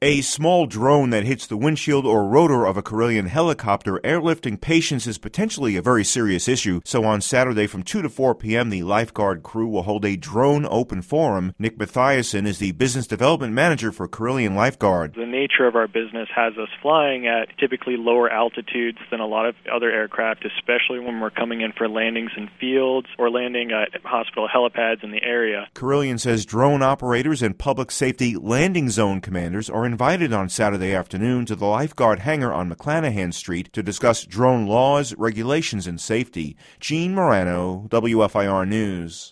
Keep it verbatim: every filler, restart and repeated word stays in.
A small drone that hits the windshield or rotor of a Karelian helicopter airlifting patients is potentially a very serious issue, so on Saturday from two to four p.m. the lifeguard crew will hold a drone open forum. Nick Mathiasen is the business development manager for Karelian Lifeguard. The nature of our business has us flying at typically lower altitudes than a lot of other aircraft, especially when we're coming in for landings in fields or landing at hospital helipads in the area. Karelian says drone operators and public safety landing zone commanders are invited on Saturday afternoon to the lifeguard hangar on McClanahan Street to discuss drone laws, regulations, and safety. Gene Morano, W F I R News.